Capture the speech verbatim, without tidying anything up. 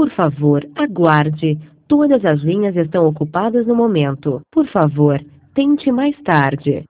Por favor, aguarde. Todas as linhas estão ocupadas no momento. Por favor, tente mais tarde.